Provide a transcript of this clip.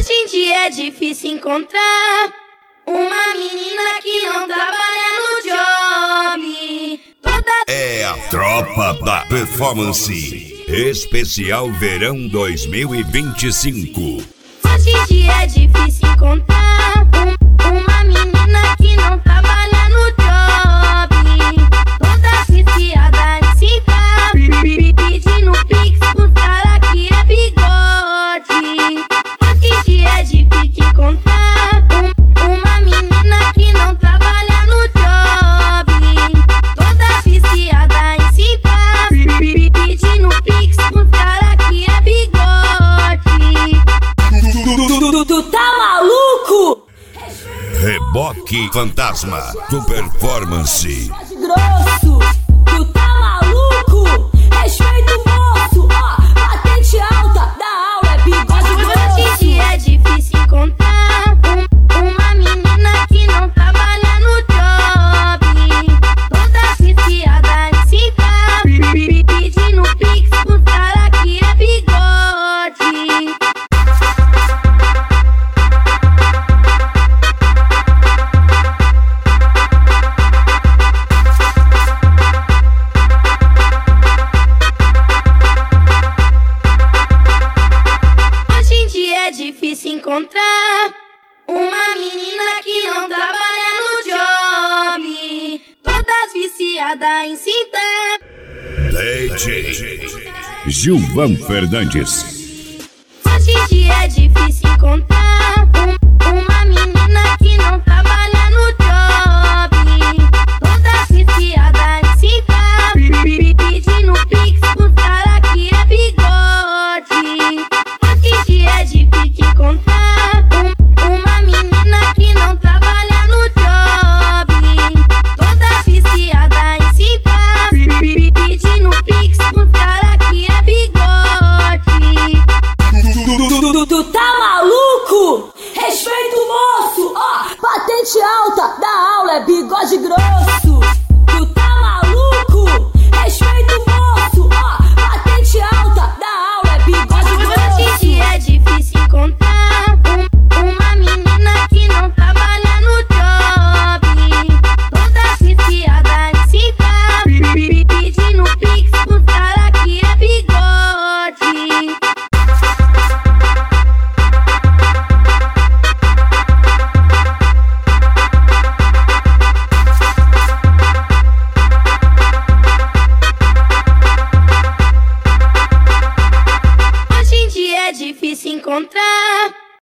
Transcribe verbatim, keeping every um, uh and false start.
Hoje em dia é difícil encontrar uma menina que não trabalha no job. Toda... É a Tropa da Performance Especial Verão dois mil e vinte e cinco. Hoje em dia é difícil encontrar um, uma menina que não trabalha no job. Toda viciada em cintar, pedindo pix pro cara que é bigode. Hoje em dia é difícil encontrar um, uma menina que não trabalha no job. Toda viciada em cintar, pedindo pix pro cara que é bigode. Tu, tu, tu tá maluco? Reboque Fantasma do Performance. Grosso, tu tá maluco? Respeita o moço, ó, patente alta da aula é bigode grosso. Hoje em dia é difícil encontrar um, uma menina que não trabalha no job. Toda viciada em cintar, pedindo pix pro cara que é bigode. É difícil encontrar uma menina que não trabalha no job. Todas viciadas em cintar. D J Gilvan Fernandes. Hoje em dia é difícil encontrar um, uma menina que não trabalha no job. Todas viciadas em cintar, pedindo pix pro cara que é bigode. Hoje em dia é difícil encontrar um, uma menina que não trabalha no job. Toda viciada em cintar, pedindo pix pro cara que é bigode. Tu, tu, tu, tu tá maluco? Respeita o moço, ó, patente alta da aula é bigode grosso.